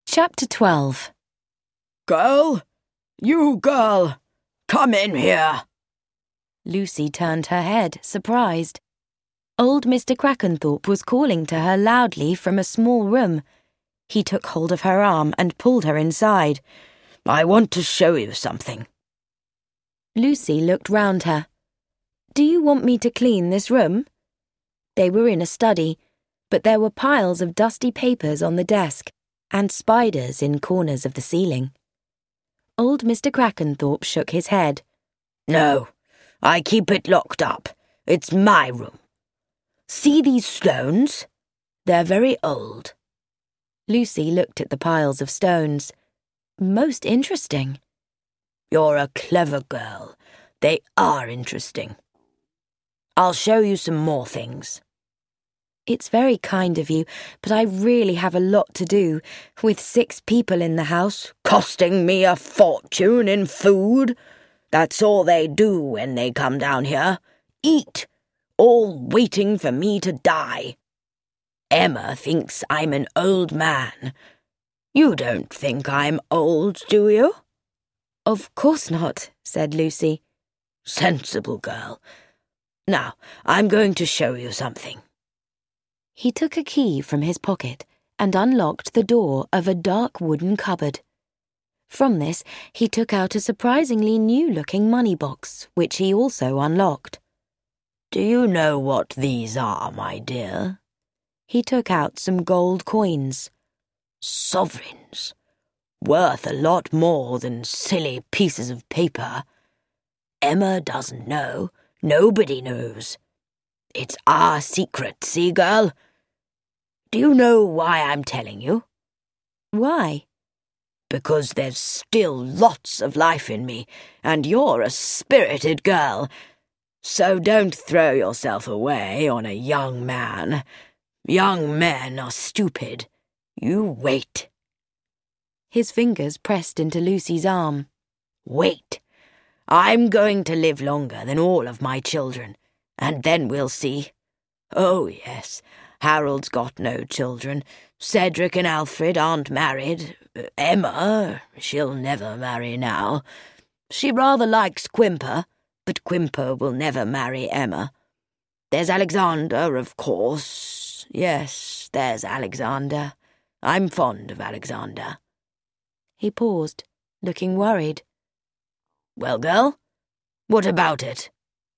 Chapter 12. Girl? You girl! Come in here! Lucy turned her head, surprised. Old Mr. Crackenthorpe was calling to her loudly from a small room. He took hold of her arm and pulled her inside. I want to show you something. Lucy looked round her. Do you want me to clean this room? They were in a study, but there were piles of dusty papers on the desk and spiders in corners of the ceiling. Old Mr. Crackenthorpe shook his head. No, I keep it locked up. It's my room. See these stones? They're very old. Lucy looked at the piles of stones. Most interesting. You're a clever girl. They are interesting. I'll show you some more things. It's very kind of you, but I really have a lot to do, with 6 people in the house. Costing me a fortune in food. That's all they do when they come down here. Eat. All waiting for me to die. Emma thinks I'm an old man. You don't think I'm old, do you? Of course not, said Lucy. Sensible girl. Now, I'm going to show you something. He took a key from his pocket and unlocked the door of a dark wooden cupboard. From this, he took out a surprisingly new-looking money box, which he also unlocked. Do you know what these are, my dear? He took out some gold coins. Sovereigns. Worth a lot more than silly pieces of paper. Emma doesn't know. Nobody knows. It's our secret, see, girl? Do you know why I'm telling you? Why? Because there's still lots of life in me, and you're a spirited girl. So don't throw yourself away on a young man. Young men are stupid. You wait. His fingers pressed into Lucy's arm. Wait. I'm going to live longer than all of my children, and then we'll see. Oh, yes, Harold's got no children. Cedric and Alfred aren't married. Emma, she'll never marry now. She rather likes Quimper, but Quimper will never marry Emma. There's Alexander, of course. Yes, there's Alexander. I'm fond of Alexander. He paused, looking worried. Well, girl, what about it?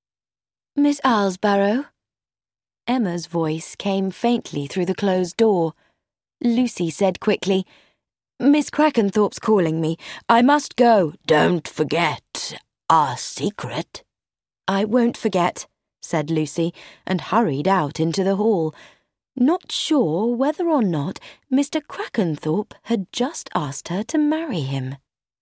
Miss Aylesbury? Emma's voice came faintly through the closed door. Lucy said quickly, Miss Crackenthorpe's calling me. I must go. Don't forget our secret. I won't forget, said Lucy, and hurried out into the hall, not sure whether or not Mr. Crackenthorpe had just asked her to marry him.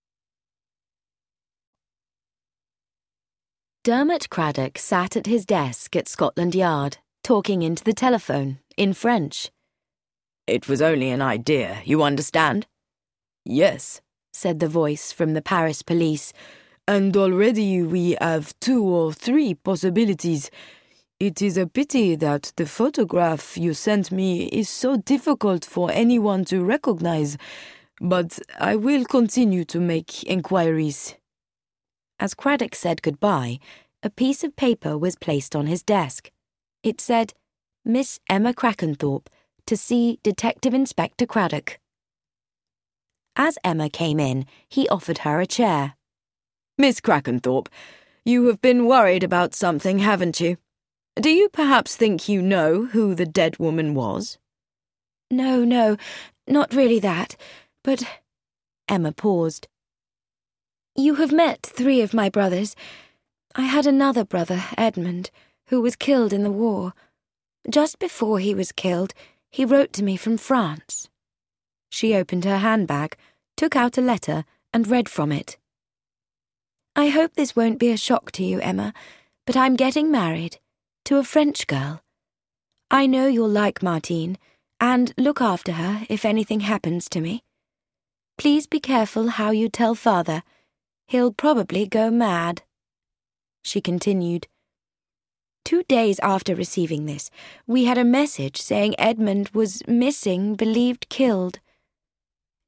Dermot Craddock sat at his desk at Scotland Yard, talking into the telephone, in French. It was only an idea, you understand? Yes, said the voice from the Paris police. And already we have 2 or 3 possibilities. It is a pity that the photograph you sent me is so difficult for anyone to recognize, but I will continue to make inquiries. As Craddock said goodbye, a piece of paper was placed on his desk. It said, Miss Emma Crackenthorpe, to see Detective Inspector Craddock. As Emma came in, he offered her a chair. Miss Crackenthorpe, you have been worried about something, haven't you? Do you perhaps think you know who the dead woman was? No, not really that, but... Emma paused. You have met 3 of my brothers. I had another brother, Edmund, who was killed in the war. Just before he was killed, he wrote to me from France. She opened her handbag, took out a letter, and read from it. I hope this won't be a shock to you, Emma, but I'm getting married to a French girl. I know you'll like Martine, and look after her if anything happens to me. Please be careful how you tell father. He'll probably go mad. She continued. 2 days after receiving this, we had a message saying Edmund was missing, believed killed.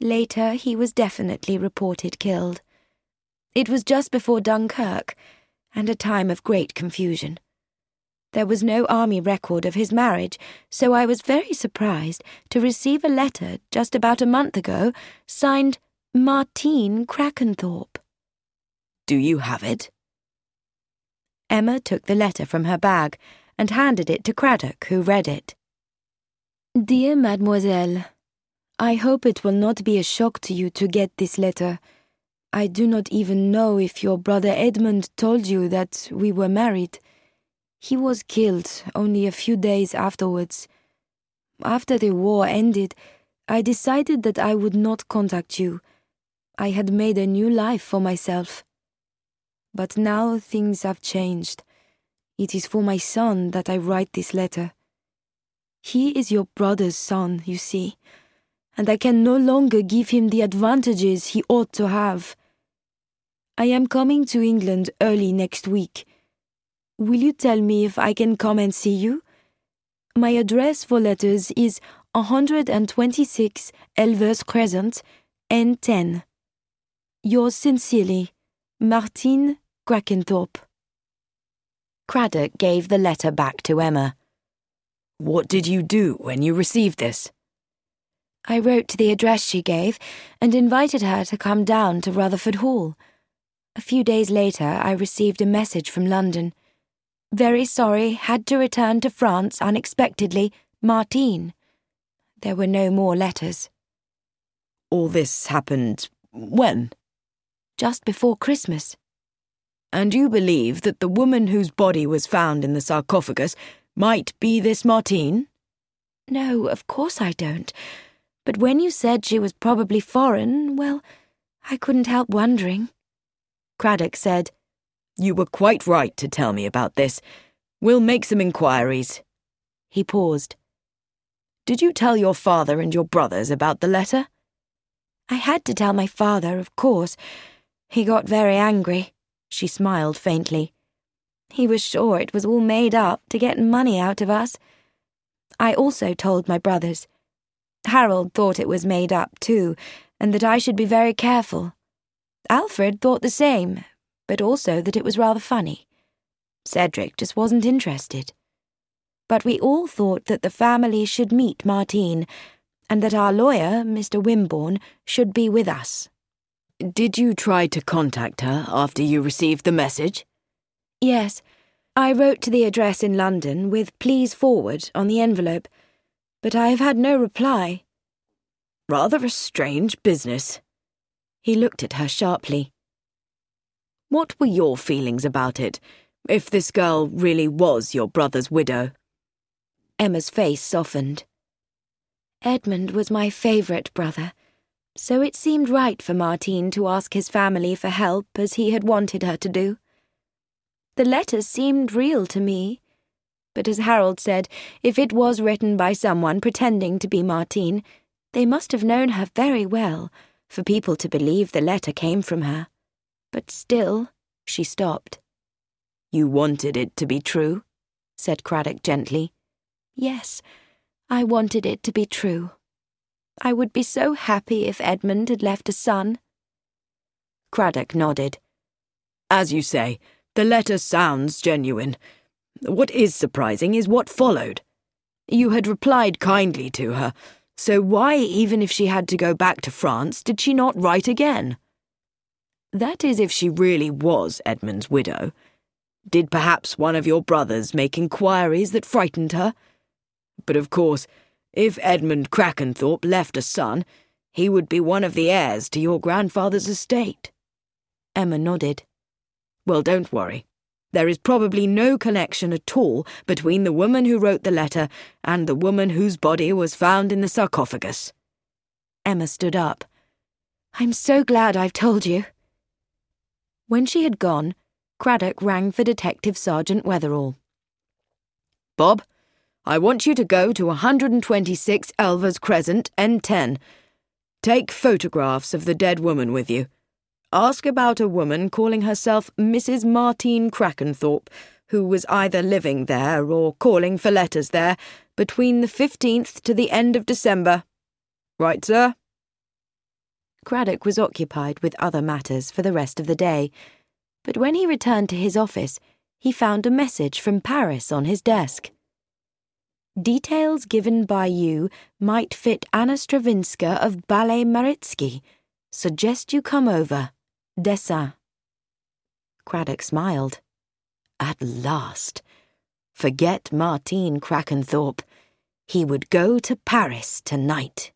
Later, he was definitely reported killed. It was just before Dunkirk, and a time of great confusion. There was no army record of his marriage, so I was very surprised to receive a letter just about a month ago, signed Martine Crackenthorpe. Do you have it? Emma took the letter from her bag and handed it to Craddock, who read it. Dear Mademoiselle, I hope it will not be a shock to you to get this letter. I do not even know if your brother Edmund told you that we were married. He was killed only a few days afterwards. After the war ended, I decided that I would not contact you. I had made a new life for myself. But now things have changed. It is for my son that I write this letter. He is your brother's son, you see, and I can no longer give him the advantages he ought to have. I am coming to England early next week. Will you tell me if I can come and see you? My address for letters is 126 Elvers Crescent, N10. Yours sincerely, Martine Crackenthorpe. Craddock gave the letter back to Emma. What did you do when you received this? I wrote to the address she gave and invited her to come down to Rutherford Hall. A few days later, I received a message from London. Very sorry, had to return to France unexpectedly, Martine. There were no more letters. All this happened when? Just before Christmas. And you believe that the woman whose body was found in the sarcophagus might be this Martine? No, of course I don't. But when you said she was probably foreign, well, I couldn't help wondering. Craddock said, You were quite right to tell me about this. We'll make some inquiries. He paused. Did you tell your father and your brothers about the letter? I had to tell my father, of course. He got very angry. She smiled faintly. He was sure it was all made up to get money out of us. I also told my brothers. Harold thought it was made up too, and that I should be very careful. Alfred thought the same, but also that it was rather funny. Cedric just wasn't interested. But we all thought that the family should meet Martine, and that our lawyer, Mr. Wimborne, should be with us. Did you try to contact her after you received the message? Yes. I wrote to the address in London with "Please forward" on the envelope, but I have had no reply. Rather a strange business. He looked at her sharply. What were your feelings about it, if this girl really was your brother's widow? Emma's face softened. Edmund was my favourite brother, so it seemed right for Martine to ask his family for help as he had wanted her to do. The letter seemed real to me, but as Harold said, if it was written by someone pretending to be Martine, they must have known her very well, for people to believe the letter came from her. But still, she stopped. You wanted it to be true? Said Craddock gently. Yes, I wanted it to be true. I would be so happy if Edmund had left a son. Craddock nodded. As you say, the letter sounds genuine. What is surprising is what followed. You had replied kindly to her, so why, even if she had to go back to France, did she not write again? That is if she really was Edmund's widow. Did perhaps one of your brothers make inquiries that frightened her? But of course, if Edmund Crackenthorpe left a son, he would be one of the heirs to your grandfather's estate. Emma nodded. Well, don't worry. There is probably no connection at all between the woman who wrote the letter and the woman whose body was found in the sarcophagus. Emma stood up. I'm so glad I've told you. When she had gone, Craddock rang for Detective Sergeant Wetherall. Bob, I want you to go to 126 Elvers Crescent, N10. Take photographs of the dead woman with you. Ask about a woman calling herself Mrs. Martine Crackenthorpe, who was either living there or calling for letters there between the 15th to the end of December. Right, sir? Craddock was occupied with other matters for the rest of the day, but when he returned to his office, he found a message from Paris on his desk. Details given by you might fit Anna Stravinska of Ballet Maritsky. Suggest you come over. Dessin. Craddock smiled. At last. Forget Martine Crackenthorpe. He would go to Paris tonight.